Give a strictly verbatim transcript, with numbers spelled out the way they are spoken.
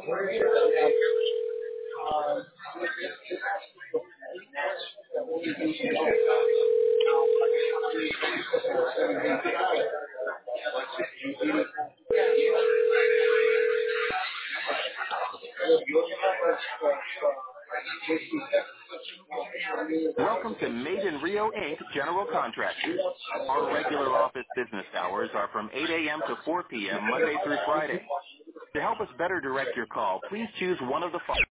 Welcome to Made in Rio, Incorporated. General Contractors. Our regular office business hours are from eight a.m. to four p.m. Monday through Friday. To help us better direct your call, please choose one of the following.